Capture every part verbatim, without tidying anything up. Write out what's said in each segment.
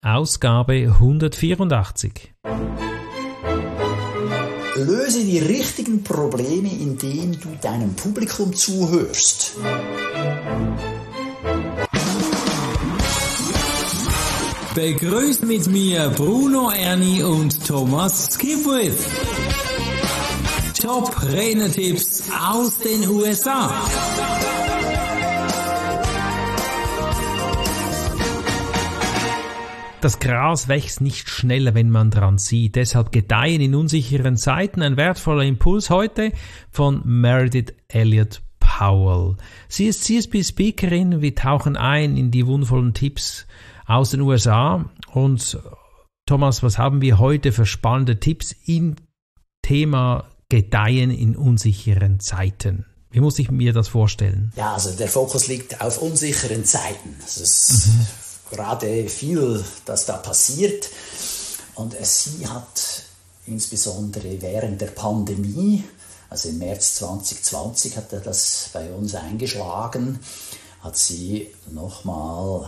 Ausgabe hundertvierundachtzig. Löse die richtigen Probleme, indem du deinem Publikum zuhörst. Begrüßt mit mir Bruno Erni und Thomas Skipwith. Top-Renner-Tipps aus den U S A. Das Gras wächst nicht schneller, wenn man dran sieht. Deshalb gedeihen in unsicheren Zeiten. Ein wertvoller Impuls heute von Meredith Elliott Powell. Sie ist C S B-Speakerin. Wir tauchen ein in die wundervollen Tipps aus den U S A. Und Thomas, was haben wir heute für spannende Tipps im Thema Gedeihen in unsicheren Zeiten? Wie muss ich mir das vorstellen? Ja, also der Fokus liegt auf unsicheren Zeiten. Das ist mhm. gerade viel, das da passiert. Und sie hat insbesondere während der Pandemie, also im März zwanzig zwanzig hat er das bei uns eingeschlagen, hat sie nochmal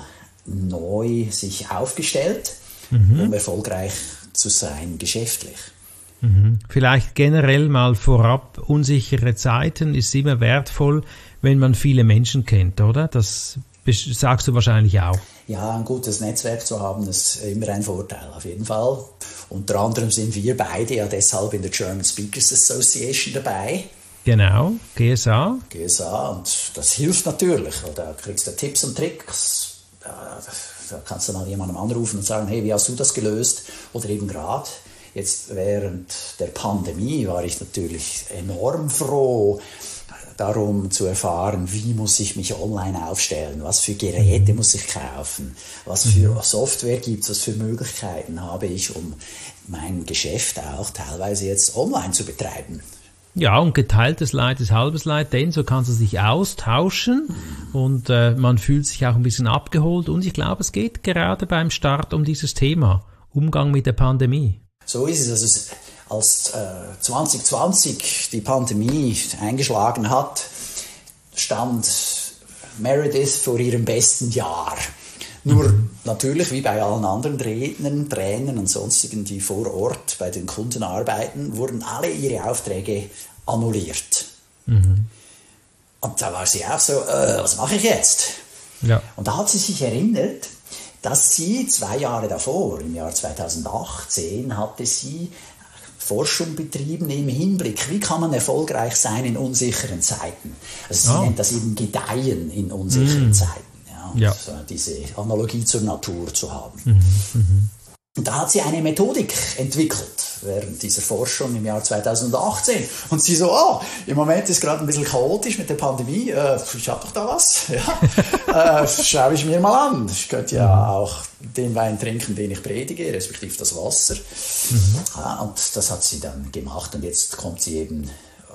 neu sich aufgestellt, mhm. um erfolgreich zu sein geschäftlich. Mhm. Vielleicht generell mal vorab, unsichere Zeiten ist immer wertvoll, wenn man viele Menschen kennt, oder? Das sagst du wahrscheinlich auch. Ja, ein gutes Netzwerk zu haben, ist immer ein Vorteil, auf jeden Fall. Unter anderem sind wir beide ja deshalb in der German Speakers Association dabei. Genau, G S A. G S A, und das hilft natürlich. Da kriegst du Tipps und Tricks. Da kannst du mal jemandem anrufen und sagen, hey, wie hast du das gelöst? Oder eben gerade jetzt während der Pandemie war ich natürlich enorm froh, darum zu erfahren, wie muss ich mich online aufstellen, was für Geräte muss ich kaufen, was für Software gibt es, was für Möglichkeiten habe ich, um mein Geschäft auch teilweise jetzt online zu betreiben. Ja, und geteiltes Leid ist halbes Leid, denn so kannst du sich austauschen mhm. und äh, man fühlt sich auch ein bisschen abgeholt, und ich glaube, es geht gerade beim Start um dieses Thema, Umgang mit der Pandemie. So ist es. Also als äh, zwanzig zwanzig die Pandemie eingeschlagen hat, stand Meredith vor ihrem besten Jahr. Nur mhm. natürlich, wie bei allen anderen Rednern, Trainern und sonstigen, die vor Ort bei den Kunden arbeiten, wurden alle ihre Aufträge annulliert. Mhm. Und da war sie auch so, äh, was mache ich jetzt? Ja. Und da hat sie sich erinnert, dass sie zwei Jahre davor, im Jahr zweitausendachtzehn, hatte sie Forschung betrieben im Hinblick, wie kann man erfolgreich sein in unsicheren Zeiten. Also sie oh. nennt das eben Gedeihen in unsicheren mm. Zeiten. Ja, ja. So diese Analogie zur Natur zu haben. Mhm. Mhm. Und da hat sie eine Methodik entwickelt während dieser Forschung im Jahr zweitausendachtzehn. Und sie so, oh, im Moment ist gerade ein bisschen chaotisch mit der Pandemie, äh, ich habe doch da was, ja. äh, schaue ich mir mal an. Ich könnte ja auch den Wein trinken, den ich predige, respektive das Wasser. Mhm. Ja, und das hat sie dann gemacht, und jetzt kommt sie eben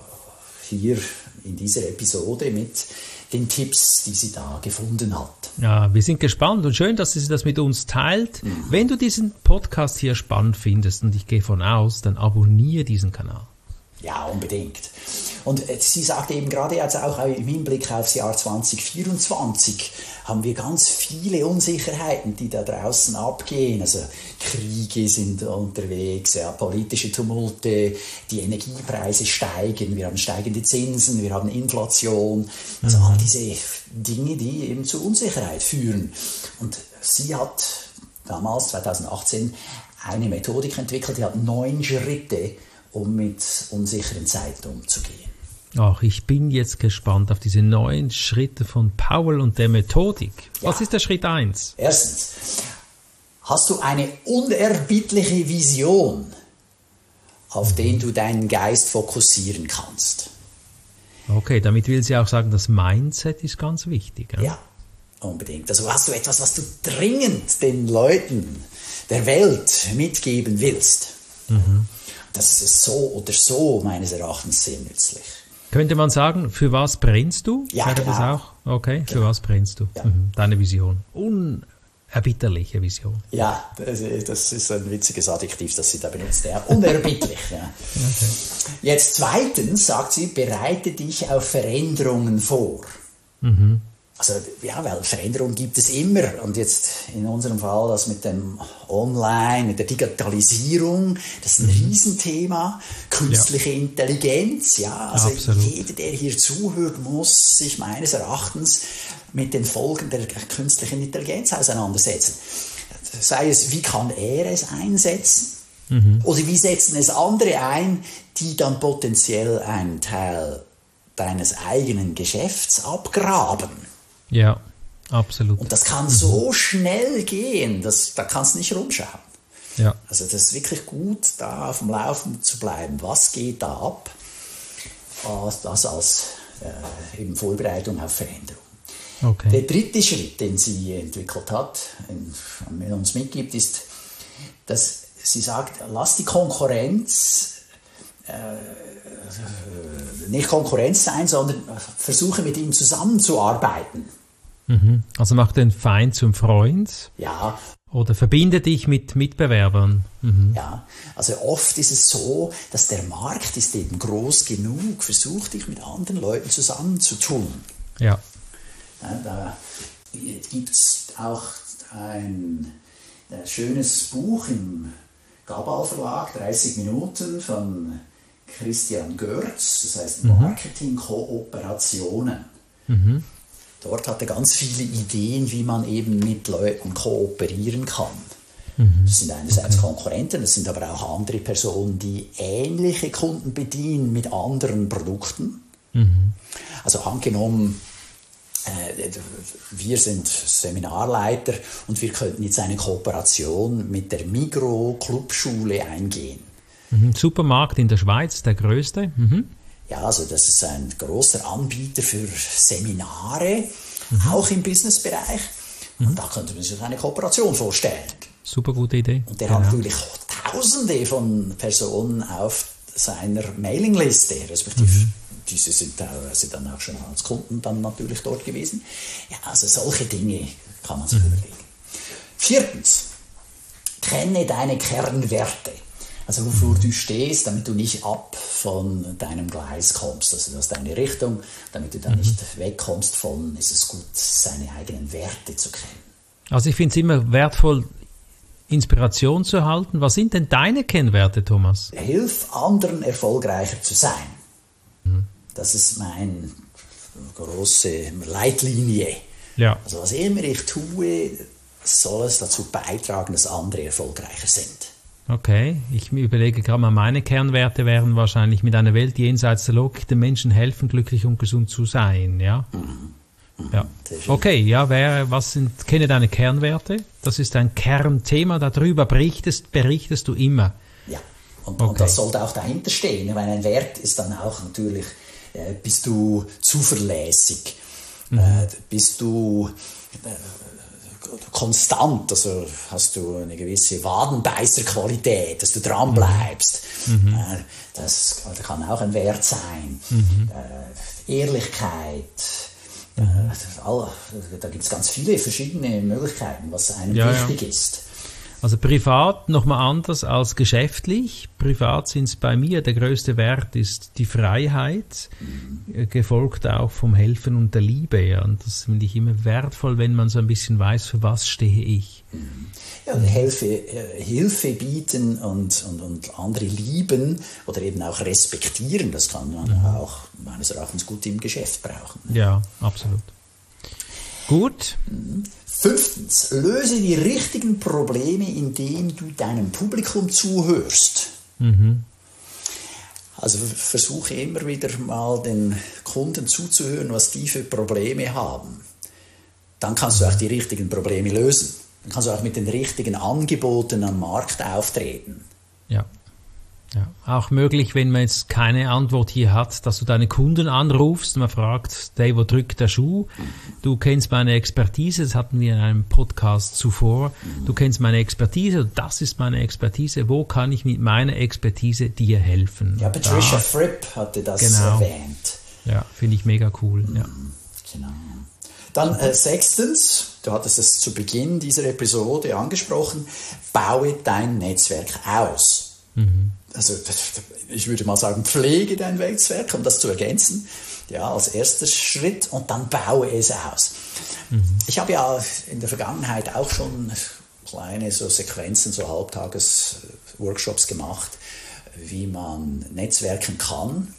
hier in dieser Episode mit den Tipps, die sie da gefunden hat. Ja, wir sind gespannt und schön, dass sie das mit uns teilt. Mhm. Wenn du diesen Podcast hier spannend findest, und ich gehe von aus, dann abonniere diesen Kanal. Ja, unbedingt. Und sie sagt eben gerade jetzt auch im Hinblick aufs Jahr zwanzig vierundzwanzig haben wir ganz viele Unsicherheiten, die da draußen abgehen. Also Kriege sind unterwegs, ja, politische Tumulte, die Energiepreise steigen, wir haben steigende Zinsen, wir haben Inflation. Also all diese Dinge, die eben zu Unsicherheit führen. Und sie hat damals, zweitausendachtzehn, eine Methodik entwickelt, die hat neun Schritte, um mit unsicheren Zeiten umzugehen. Ach, ich bin jetzt gespannt auf diese neun Schritte von Powell und der Methodik. Was ja. ist der Schritt eins? Erstens, hast du eine unerbittliche Vision, auf den du deinen Geist fokussieren kannst. Okay, damit will sie auch sagen, das Mindset ist ganz wichtig. Ja, ja, unbedingt. Also hast du etwas, was du dringend den Leuten der Welt mitgeben willst. Mhm. Das ist so oder so meines Erachtens sehr nützlich. Könnte man sagen, für was brennst du? Ja, Sag genau. das auch? Okay, für genau. was brennst du? Ja. Mhm. Deine Vision. Unerbitterliche Vision. Ja, das ist ein witziges Adjektiv, das sie da benutzt. Ja. Unerbittlich. Ja. Okay. Jetzt zweitens sagt sie, bereite dich auf Veränderungen vor. Mhm. Also, ja, weil Veränderung gibt es immer. Und jetzt in unserem Fall das mit dem Online, mit der Digitalisierung, das ist ein mhm. Riesenthema. Künstliche ja. Intelligenz, ja. Also Absolut. Jeder, der hier zuhört, muss sich meines Erachtens mit den Folgen der künstlichen Intelligenz auseinandersetzen. Sei es, wie kann er es einsetzen? Mhm. Oder wie setzen es andere ein, die dann potenziell einen Teil deines eigenen Geschäfts abgraben? Ja, absolut. Und das kann mhm. so schnell gehen, dass, da kannst du nicht rumschauen. Ja. Also das ist wirklich gut, da auf dem Laufen zu bleiben. Was geht da ab? Das als äh, eben Vorbereitung auf Veränderung. Okay. Der dritte Schritt, den sie entwickelt hat, den uns mitgibt, ist, dass sie sagt, lass die Konkurrenz äh, nicht Konkurrenz sein, sondern versuche mit ihnen zusammenzuarbeiten. Mhm. Also mach den Feind zum Freund. Ja. Oder verbinde dich mit Mitbewerbern. Mhm. Ja, also oft ist es so, dass der Markt ist eben groß genug, versuch dich mit anderen Leuten zusammenzutun. Ja. Ja, da gibt es auch ein, ein schönes Buch im Gabal Verlag, dreißig Minuten von Christian Görz, das heißt Marketing-Kooperationen. Mhm. Dort hat er ganz viele Ideen, wie man eben mit Leuten kooperieren kann. Mhm. Das sind einerseits okay. Konkurrenten, das sind aber auch andere Personen, die ähnliche Kunden bedienen mit anderen Produkten. Mhm. Also angenommen, äh, wir sind Seminarleiter und wir könnten jetzt eine Kooperation mit der Migros-Clubschule eingehen. Mhm. Supermarkt in der Schweiz, der größte. Mhm. Ja, also das ist ein großer Anbieter für Seminare, mhm. auch im Businessbereich. Mhm. Und da könnte man sich eine Kooperation vorstellen. Super gute Idee. Und der ja. hat natürlich Tausende von Personen auf seiner Mailingliste, respektive mhm. diese sind teilweise dann auch schon als Kunden dann natürlich dort gewesen. Ja, also solche Dinge kann man sich mhm. überlegen. Viertens, kenne deine Kernwerte. Also wofür du stehst, damit du nicht ab von deinem Gleis kommst. Also du hast deine Richtung, damit du da mhm. nicht wegkommst von, ist es gut, seine eigenen Werte zu kennen. Also ich finde es immer wertvoll, Inspiration zu erhalten. Was sind denn deine Kennwerte, Thomas? Hilf anderen erfolgreicher zu sein. Mhm. Das ist meine große Leitlinie. Ja. Also was immer ich tue, soll es dazu beitragen, dass andere erfolgreicher sind. Okay, ich überlege gerade mal, meine Kernwerte wären wahrscheinlich mit einer Welt jenseits der Logik den Menschen helfen, glücklich und gesund zu sein, ja? Mhm. Mhm. Ja. Okay, ja, wer, was sind, kenne deine Kernwerte? Das ist ein Kernthema, darüber berichtest, berichtest du immer. Ja, und, okay. und das sollte auch dahinter stehen, weil ein Wert ist dann auch natürlich, äh, bist du zuverlässig, mhm. äh, bist du äh, konstant, also hast du eine gewisse Wadenbeißerqualität, dass du dran bleibst. Mhm. Äh, das kann auch ein Wert sein. Mhm. Äh, Ehrlichkeit. Mhm. Äh, all, da gibt es ganz viele verschiedene Möglichkeiten, was einem ja, wichtig ja. ist. Also privat nochmal anders als geschäftlich. Privat sind es bei mir, der größte Wert ist die Freiheit, mhm. gefolgt auch vom Helfen und der Liebe. Ja. Und das finde ich immer wertvoll, wenn man so ein bisschen weiß, für was stehe ich. Mhm. Ja, Hilfe, äh, Hilfe bieten und, und, und andere lieben oder eben auch respektieren, das kann man mhm. auch meines Erachtens gut im Geschäft brauchen. Ja, absolut. Gut. Fünftens, löse die richtigen Probleme, indem du deinem Publikum zuhörst. Mhm. Also versuche immer wieder mal den Kunden zuzuhören, was die für Probleme haben. Dann kannst du auch die richtigen Probleme lösen. Dann kannst du auch mit den richtigen Angeboten am Markt auftreten. Ja. Ja, auch möglich, wenn man jetzt keine Antwort hier hat, dass du deine Kunden anrufst und man fragt, hey, wo drückt der Schuh? Du kennst meine Expertise, das hatten wir in einem Podcast zuvor. Du kennst meine Expertise, das ist meine Expertise. Wo kann ich mit meiner Expertise dir helfen? Ja, Patricia da, Fripp hatte das genau. erwähnt. Ja, finde ich mega cool. Ja. Genau. Dann äh, sechstens, du hattest es zu Beginn dieser Episode angesprochen, baue dein Netzwerk aus. Mhm. also ich würde mal sagen, pflege dein Netzwerk, um das zu ergänzen, ja, als erster Schritt, und dann baue es aus. Mhm. Ich habe ja in der Vergangenheit auch schon kleine so Sequenzen, so Halbtages-Workshops gemacht, wie man netzwerken kann.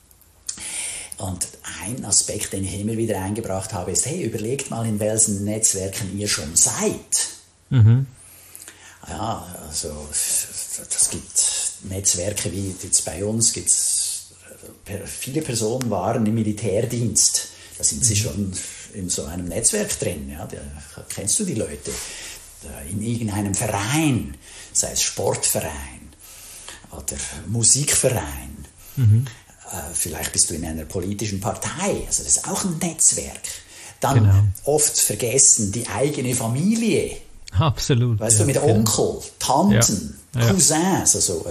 Und ein Aspekt, den ich immer wieder eingebracht habe, ist, hey, überlegt mal, in welchen Netzwerken ihr schon seid. Mhm. Ja, also es gibt Netzwerke wie jetzt bei uns, gibt's, viele Personen waren im Militärdienst. Da sind sie schon in so einem Netzwerk drin. Ja, da kennst du die Leute. In irgendeinem Verein, sei es Sportverein oder Musikverein. Mhm. Vielleicht bist du in einer politischen Partei, also das ist auch ein Netzwerk. Dann genau. Oft vergessen die eigene Familie. Absolut. Weißt ja, du, mit genau. Onkel, Tanten, ja. Ja. Cousins, also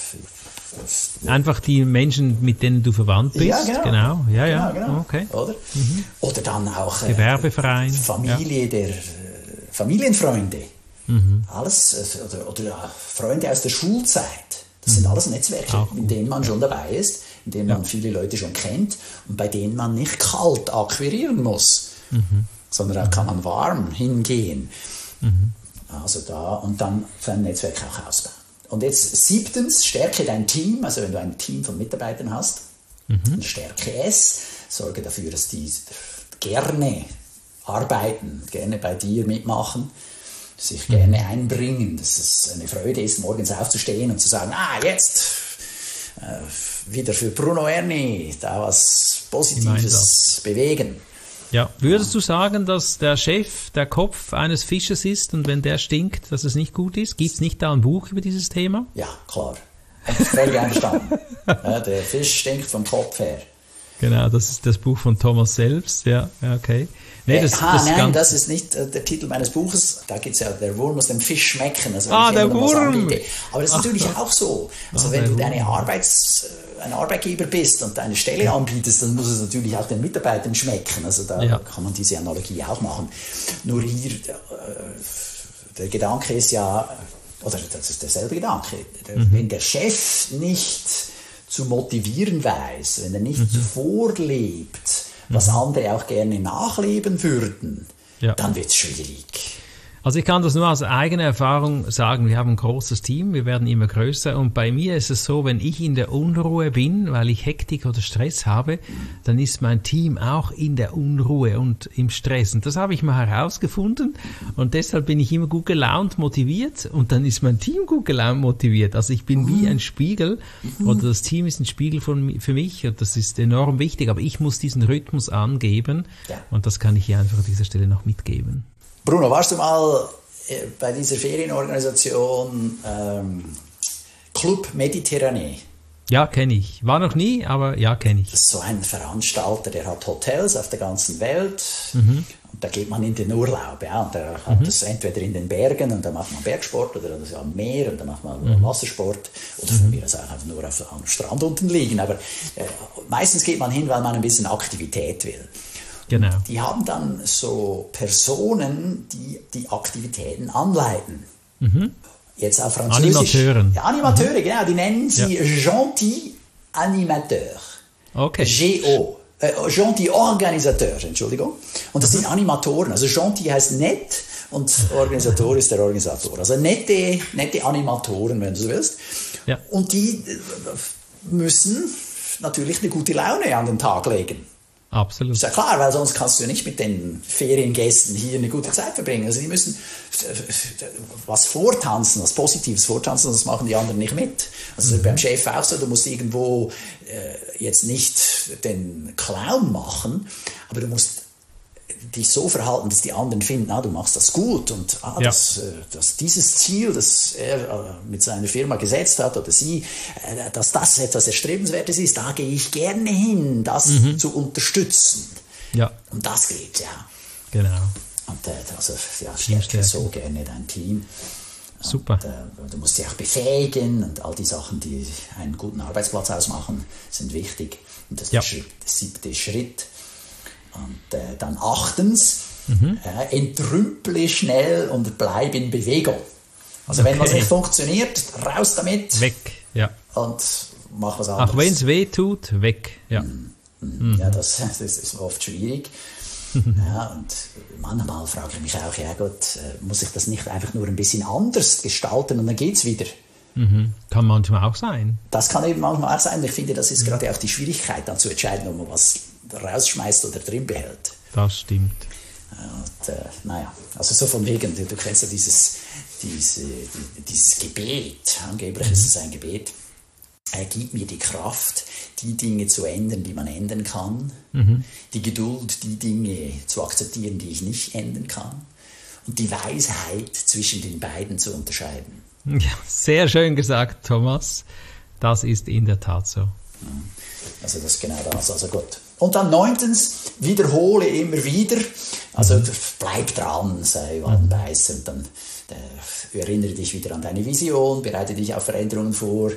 äh, einfach die Menschen, mit denen du verwandt bist. Ja, genau. genau. Ja, ja. Genau, genau. Okay. Oder? Mhm. Oder dann auch äh, Gewerbeverein. Familie ja. der äh, Familienfreunde. Mhm. Alles, äh, oder, oder Freunde aus der Schulzeit. Das mhm. sind alles Netzwerke, in denen man schon dabei ist, in denen ja. man viele Leute schon kennt und bei denen man nicht kalt akquirieren muss, mhm. sondern da kann man warm hingehen. Mhm. Also da, und dann sein Netzwerk auch ausbauen. Und jetzt siebtens, stärke dein Team, also wenn du ein Team von Mitarbeitern hast, mhm. dann stärke es, sorge dafür, dass die gerne arbeiten, gerne bei dir mitmachen, sich mhm. gerne einbringen, dass es eine Freude ist, morgens aufzustehen und zu sagen, ah, jetzt äh, wieder für Bruno Erni, da was Positives bewegen. Ja, würdest du sagen, dass der Chef der Kopf eines Fisches ist und wenn der stinkt, dass es nicht gut ist? Gibt es nicht da ein Buch über dieses Thema? Ja, klar. Völlig einverstanden. Ja, der Fisch stinkt vom Kopf her. Genau, das ist das Buch von Thomas selbst. Ja, okay. Nee, das, ah, das nein, das ist nicht äh, der Titel meines Buches. Da gibt es ja, der Wurm muss dem Fisch schmecken. Also, ah, der Wurm! Aber das ist Ach, natürlich Gott. auch so. Also ah, wenn du deine Arbeits, äh, ein Arbeitgeber bist und deine Stelle ja. anbietest, dann muss es natürlich auch den Mitarbeitern schmecken. Also da ja. kann man diese Analogie auch machen. Nur hier, äh, der Gedanke ist ja, oder das ist derselbe Gedanke, mhm. wenn der Chef nicht zu motivieren weiß, wenn er nicht mhm. vorlebt, was mhm. andere auch gerne nachleben würden, ja. dann wird es schwierig. Also ich kann das nur aus eigener Erfahrung sagen, wir haben ein großes Team, wir werden immer größer und bei mir ist es so, wenn ich in der Unruhe bin, weil ich Hektik oder Stress habe, dann ist mein Team auch in der Unruhe und im Stress und das habe ich mal herausgefunden und deshalb bin ich immer gut gelaunt, motiviert und dann ist mein Team gut gelaunt, motiviert. Also ich bin wie ein Spiegel oder das Team ist ein Spiegel von, für mich und das ist enorm wichtig, aber ich muss diesen Rhythmus angeben und das kann ich hier einfach an dieser Stelle noch mitgeben. Bruno, warst du mal bei dieser Ferienorganisation ähm, Club Mediterranee? Ja, kenne ich. War noch nie, aber ja, kenne ich. Das ist so ein Veranstalter, der hat Hotels auf der ganzen Welt. Mhm. Und da geht man in den Urlaub. Ja, und der hat mhm. das entweder in den Bergen und da macht man Bergsport oder das am Meer und da macht man mhm. Wassersport. Oder von mhm. mir aus auch einfach nur auf, am Strand unten liegen. Aber äh, meistens geht man hin, weil man ein bisschen Aktivität will. Genau. Die haben dann so Personen, die die Aktivitäten anleiten. Mhm. Jetzt auf Französisch. Animateuren. Ja, Animateure, mhm. genau. Die nennen sie ja. Gentil Animateur. Okay. G O. Äh, Gentil Organisateur, Entschuldigung. Und das mhm. sind Animatoren. Also Gentil heißt nett und Organisator ist der Organisator. Also nette, nette Animatoren, wenn du so willst. Ja. Und die müssen natürlich eine gute Laune an den Tag legen. Absolut. Ist ja klar, weil sonst kannst du nicht mit den Feriengästen hier eine gute Zeit verbringen. Also die müssen was vortanzen, was Positives vortanzen, das machen die anderen nicht mit. Also mhm. beim Chef auch so, du musst irgendwo äh, jetzt nicht den Clown machen, aber du musst dich so verhalten, dass die anderen finden, ah, du machst das gut und ah, ja. das, dass dieses Ziel, das er mit seiner Firma gesetzt hat oder sie, dass das etwas Erstrebenswertes ist, da gehe ich gerne hin, das mhm. zu unterstützen. Ja. Und das geht, ja. Genau. Und äh, also, ja, stärke so gerne dein Team. Super. Und, äh, du musst dich auch befähigen und all die Sachen, die einen guten Arbeitsplatz ausmachen, sind wichtig. Und das ist ja. der, Schritt, der siebte Schritt. Und äh, dann achtens, mhm. äh, entrümple schnell und bleib in Bewegung. Also okay. wenn was nicht funktioniert, raus damit. Weg, ja. und mach was anderes. Auch wenn es weh tut, weg. Ja, mm, mm. ja das, das ist oft schwierig. Ja, und manchmal frage ich mich auch, ja Gott, muss ich das nicht einfach nur ein bisschen anders gestalten und dann geht's wieder? Mhm. Kann manchmal auch sein. Das kann eben manchmal auch sein. Ich finde, das ist mhm. gerade auch die Schwierigkeit, dann zu entscheiden, ob man was rausschmeißt oder drin behält. Das stimmt. Und, äh, naja, also so von wegen, du, du kennst ja dieses, diese, die, dieses Gebet, angeblich mhm. ist es ein Gebet, er gibt mir die Kraft, die Dinge zu ändern, die man ändern kann, mhm. die Geduld, die Dinge zu akzeptieren, die ich nicht ändern kann und die Weisheit zwischen den beiden zu unterscheiden. Ja, sehr schön gesagt, Thomas. Das ist in der Tat so. Also das ist genau das, also gut. Und dann neuntens, wiederhole immer wieder, also mhm. bleib dran, sei Wadenbeißer und dann äh, erinnere dich wieder an deine Vision, bereite dich auf Veränderungen vor, äh,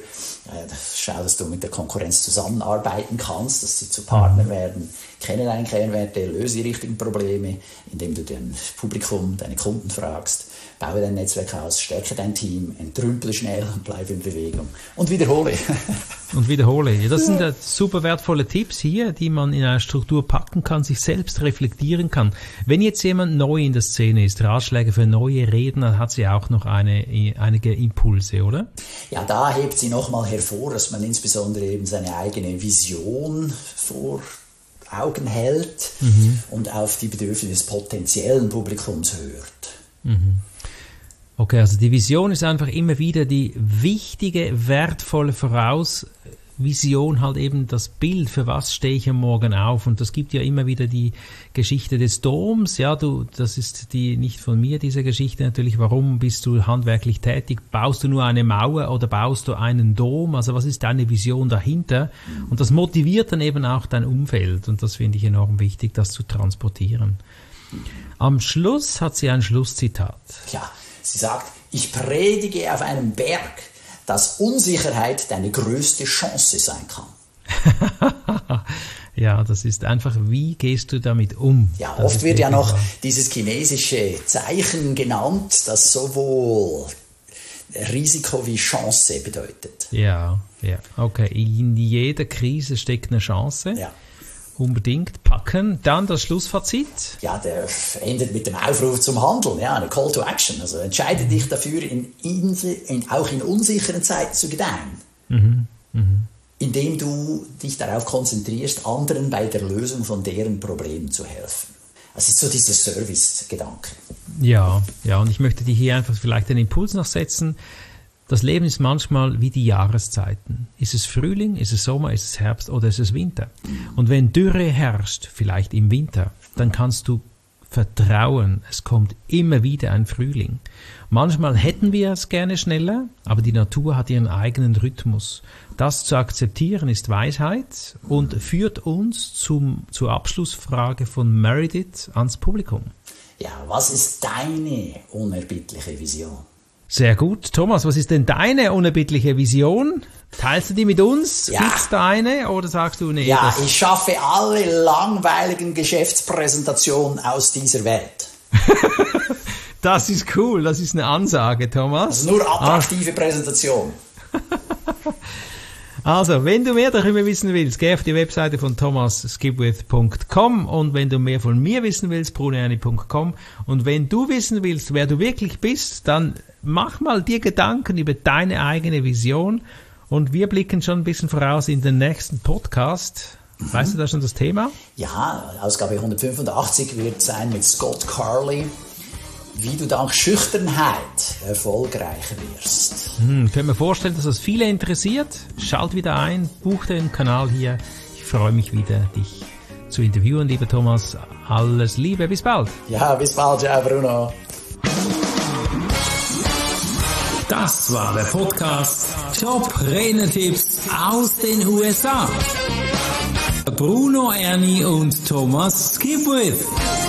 schau, dass du mit der Konkurrenz zusammenarbeiten kannst, dass sie zu Partner mhm. werden, kenne deine Kernwerte, löse die richtigen Probleme, indem du dein Publikum, deine Kunden fragst, baue dein Netzwerk aus, stärke dein Team, entrümple schnell und bleibe in Bewegung. Und wiederhole. Und wiederhole. Ja, das sind ja super wertvolle Tipps hier, die man in einer Struktur packen kann, sich selbst reflektieren kann. Wenn jetzt jemand neu in der Szene ist, Ratschläge für neue Redner, hat sie auch noch eine, einige Impulse, oder? Ja, da hebt sie nochmal hervor, dass man insbesondere eben seine eigene Vision vor Augen hält mhm. und auf die Bedürfnisse des potenziellen Publikums hört. Mhm. Okay, also die Vision ist einfach immer wieder die wichtige, wertvolle Vorausvision, halt eben das Bild, für was stehe ich am Morgen auf. Und das gibt ja immer wieder die Geschichte des Doms. Ja, du, das ist die nicht von mir, diese Geschichte natürlich. Warum bist du handwerklich tätig? Baust du nur eine Mauer oder baust du einen Dom? Also was ist deine Vision dahinter? Und das motiviert dann eben auch dein Umfeld. Und das finde ich enorm wichtig, das zu transportieren. Am Schluss hat sie ein Schlusszitat. Ja. Sie sagt, ich predige auf einem Berg, dass Unsicherheit deine größte Chance sein kann. Ja, das ist einfach, wie gehst du damit um? Ja, das oft wird ja noch dieses chinesische Zeichen genannt, das sowohl Risiko wie Chance bedeutet. Ja, ja, okay. In jeder Krise steckt eine Chance. Ja. Unbedingt packen. Dann das Schlussfazit. Ja, der endet mit dem Aufruf zum Handeln, ja, eine Call to Action. Also entscheide dich dafür, in, in, in, auch in unsicheren Zeiten zu gedeihen. Mhm. Mhm. Indem du dich darauf konzentrierst, anderen bei der Lösung von deren Problemen zu helfen. Das ist so dieser Service-Gedanke. Ja, ja, und ich möchte dir hier einfach vielleicht den Impuls noch setzen. Das Leben ist manchmal wie die Jahreszeiten. Ist es Frühling, ist es Sommer, ist es Herbst oder ist es Winter? Und wenn Dürre herrscht, vielleicht im Winter, dann kannst du vertrauen, es kommt immer wieder ein Frühling. Manchmal hätten wir es gerne schneller, aber die Natur hat ihren eigenen Rhythmus. Das zu akzeptieren ist Weisheit und führt uns zum, zur Abschlussfrage von Meredith ans Publikum. Ja, was ist deine unerbittliche Vision? Sehr gut. Thomas, was ist denn deine unerbittliche Vision? Teilst du die mit uns? Ja. Gibt's da eine oder sagst du, nee? Ja, ich schaffe alle langweiligen Geschäftspräsentationen aus dieser Welt. Das ist cool, das ist eine Ansage, Thomas. Also nur attraktive ah. Präsentation. Also, wenn du mehr darüber wissen willst, geh auf die Webseite von thomas skipwith punkt com und wenn du mehr von mir wissen willst, bruno erni punkt com und wenn du wissen willst, wer du wirklich bist, dann mach mal dir Gedanken über deine eigene Vision und wir blicken schon ein bisschen voraus in den nächsten Podcast. Mhm. Weißt du da schon das Thema? Ja, Ausgabe hundertfünfundachtzig wird sein mit Scott Carley. Wie du dank Schüchternheit erfolgreicher wirst. Hm, ich kann mir vorstellen, dass das viele interessiert. Schalt wieder ein, buch den Kanal hier. Ich freue mich wieder, dich zu interviewen, lieber Thomas. Alles Liebe, bis bald. Ja, bis bald, ciao Bruno. Das war der Podcast Top-Renner-Tipps aus den U S A. Bruno Erni und Thomas Skipwith.